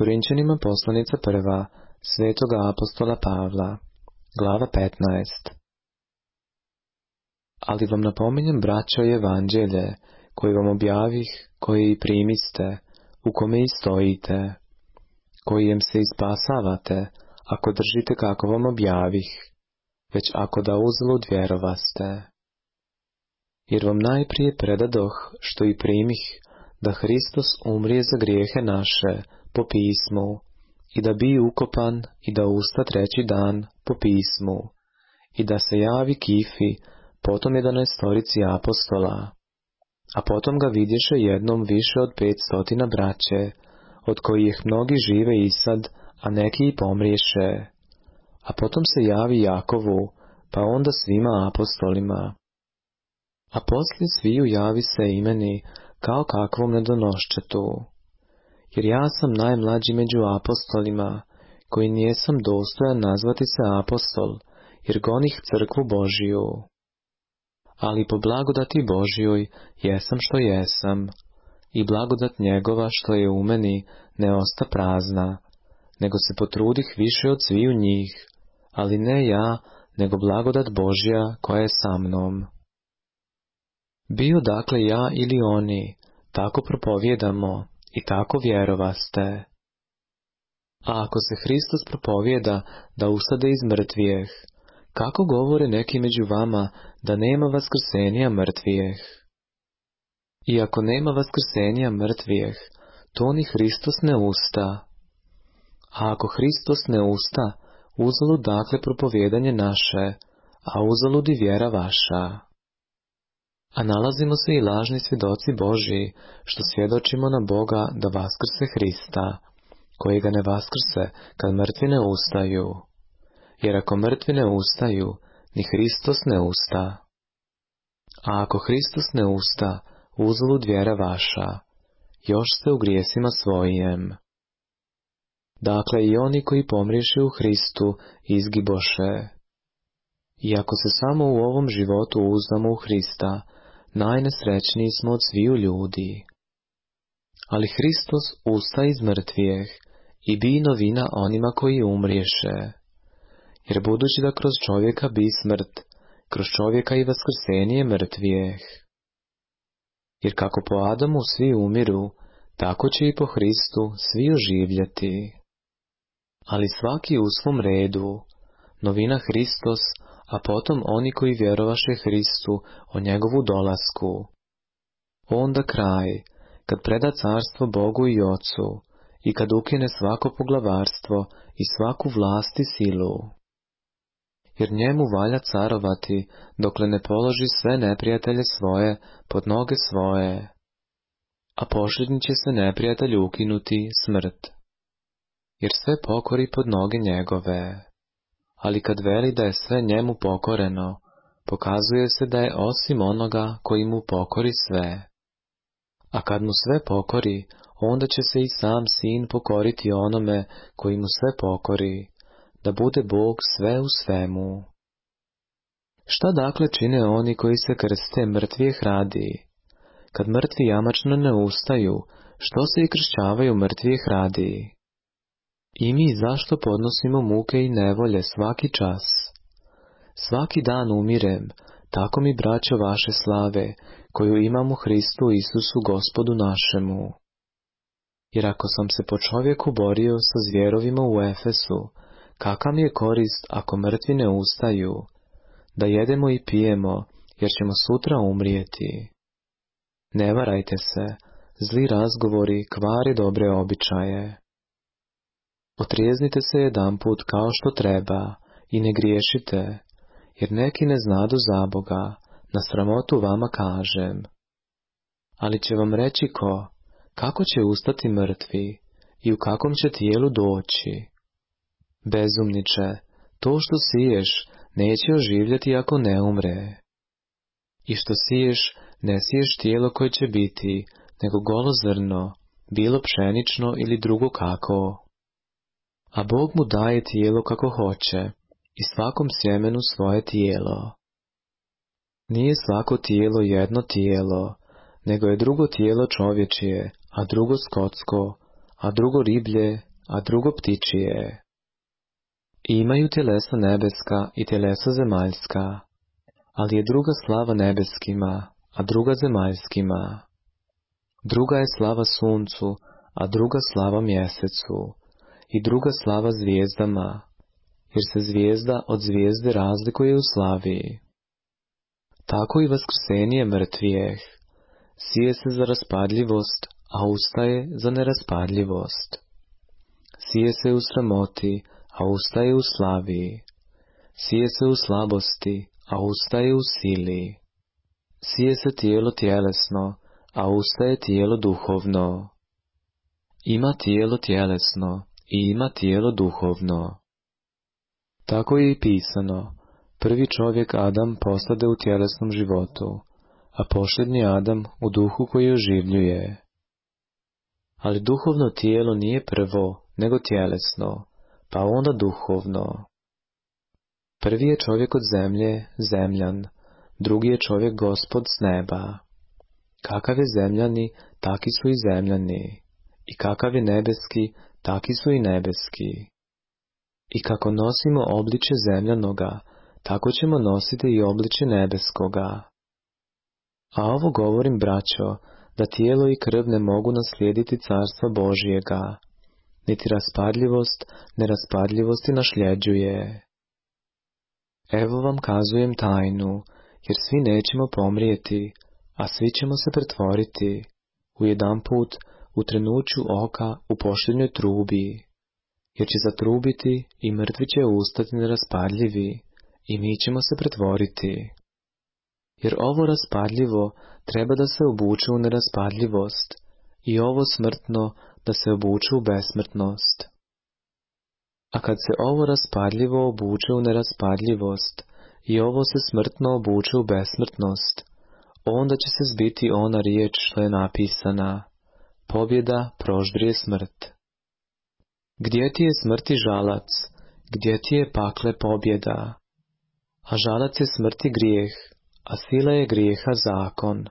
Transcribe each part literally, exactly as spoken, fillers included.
Korinćanima poslanica prva, svetoga apostola Pavla, glava petnaest. Ali vam napominjem, braćo, evanđelje, koje vam objavih, koje i primiste, u kome i stojite, kojem se i spasavate, ako držite kako vam objavih, već ako da uzlud vjerovaste. Jer vam najprije predadoh, što i primih, da Hristos umrije za grijehe naše, po pismu, i da bi ukopan i da usta treći dan, po pismu, i da se javi Kifi, potom jedanaestorici apostola, a potom ga vidješe jednom više od petstotina braće, od kojih mnogi žive i sad, a neki i pomriješe, a potom se javi Jakovu, pa onda svima apostolima. A poslije sviju javi se i meni, kao kakvom nedonoščetu, jer ja sam najmlađi među apostolima, koji nijesam dostojan nazvati se apostol, jer gonih crkvu Božiju. Ali po blagodati Božjoj jesam što jesam, i blagodat njegova što je u meni ne osta prazna, nego se potrudih više od sviju njih, ali ne ja, nego blagodat Božja koja je sa mnom. Bio dakle ja ili oni, tako propovjedamo i tako vjerovaste. A ako se Hristos propovjeda da ustade iz mrtvijeh, kako govore neki među vama da nema vaskrsenja mrtvijeh? I ako nema vaskrsenja mrtvijeh, to ni Hristos ne usta. A ako Hristos ne usta, uzalud dakle propovjedanje naše, a uzalud i vjera vaša. A nalazimo se i lažni svjedoci Božji, što svjedočimo na Boga da vaskrse Hrista, kojega ne vaskrse kad mrtvi ne ustaju. Jer ako mrtvi ne ustaju, ni Hristos ne usta. A ako Hristos ne usta, uzalud vjera vaša, još ste u grijesima svojem. Dakle, i oni koji pomriješe u Hristu izgiboše. I ako se samo u ovom životu uzdamo u Hrista, najnesrećniji smo od sviju ljudi. Ali Hristos usta iz mrtvijeh i bi novina onima koji umriješe. Jer budući da kroz čovjeka bi smrt, kroz čovjeka i vaskrsenje mrtvijeh. Jer kako po Adamu svi umiru, tako će i po Hristu svi oživljeti. Ali svaki u svom redu, novina Hristos, a potom oni koji vjerovaše Hristu o njegovu dolasku. Onda kraj, kad preda carstvo Bogu i Ocu, i kad ukine svako poglavarstvo i svaku vlast i silu. Jer njemu valja carovati, dokle ne položi sve neprijatelje svoje pod noge svoje. A posljednji će se neprijatelj ukinuti, smrt. Jer sve pokori pod noge njegove. Ali kad veli da je sve njemu pokoreno, pokazuje se da je osim onoga koji mu pokori sve. A kad mu sve pokori, onda će se i sam sin pokoriti onome koji mu sve pokori, da bude Bog sve u svemu. Šta dakle čine oni koji se krste mrtvijeh radi? Kad mrtvi jamačno ne ustaju, što se i kršćavaju mrtvijeh radi? I mi zašto podnosimo muke i nevolje svaki čas? Svaki dan umirem, tako mi braćo vaše slave, koju imam u Hristu Isusu Gospodu našemu. Jer ako sam se po čovjeku borio sa zvjerovima u Efesu, kakva mi je korist ako mrtvi ne ustaju, da jedemo i pijemo, jer ćemo sutra umrijeti. Ne varajte se, zli razgovori kvari dobre običaje. Otrijeznite se jedanput kao što treba i ne griješite, jer neki ne znadu za Boga, na sramotu vama kažem. Ali će vam reći ko, kako će ustati mrtvi i u kakvom će tijelu doći. Bezumniče, to što siješ neće oživjeti ako ne umre. I što siješ, ne siješ tijelo koje će biti, nego golo zrno, bilo pšenično ili drugo kako. A Bog mu daje tijelo kako hoće, i svakom sjemenu svoje tijelo. Nije svako tijelo jedno tijelo, nego je drugo tijelo čovječije, a drugo skotsko, a drugo riblje, a drugo ptičije. I imaju tjelesa nebeska i tjelesa zemaljska, ali je druga slava nebeskima, a druga zemaljskima. Druga je slava suncu, a druga slava mjesecu, i druga slava zvijezdama, jer se zvijezda od zvijezde razlikuje u slavi. Tako i vaskrsenije mrtvijeh, sije se za raspadljivost, a ustaje za neraspadljivost. Sije se u sramoti, a ustaje u slavi. Sije se u slabosti, a ustaje u sili. Sije se tijelo tjelesno, a ustaje tijelo duhovno. Ima tijelo tjelesno i ima tijelo duhovno. Tako je i pisano, prvi čovjek Adam postade u tjelesnom životu, a posljednji Adam u duhu koji oživljuje. Ali duhovno tijelo nije prvo, nego tjelesno, pa onda duhovno. Prvi je čovjek od zemlje, zemljan, drugi je čovjek Gospod s neba. Kakav je zemljani, taki su i zemljani, i kakav je nebeski, taki su i nebeski. I kako nosimo obličje zemljanoga, tako ćemo nositi i obličje nebeskoga. A ovo govorim, braćo, da tijelo i krv ne mogu naslijediti carstva Božjega, niti raspadljivost, neraspadljivosti nasljeđuje. Evo vam kazujem tajnu, jer svi nećemo pomrijeti, a svi ćemo se pretvoriti, u jedan put, u trenuću oka, u posljednjoj trubi, jer će zatrubiti i mrtvi će ustati neraspadljivi, i mi ćemo se pretvoriti. Jer ovo raspadljivo treba da se obuče u neraspadljivost, i ovo smrtno da se obuče u besmrtnost. A kad se ovo raspadljivo obuče u neraspadljivost, i ovo se smrtno obuče u besmrtnost, onda će se zbiti ona riječ što je napisana, pobjeda proždrije smrt. Gdje ti je smrti žalac, gdje ti je pakle pobjeda? A žalac je smrti grijeh, a sila je grijeha zakon.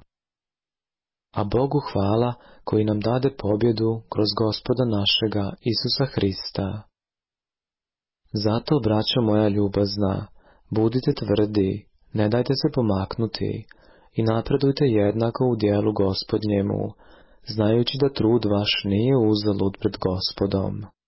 A Bogu hvala koji nam dade pobjedu kroz Gospoda našega Isusa Hrista. Zato, braćo moja ljubazna, budite tvrdi, ne dajte se pomaknuti i napredujte jednako u djelu Gospodnjemu, znajući da trud vaš nije uzalud pred Gospodom.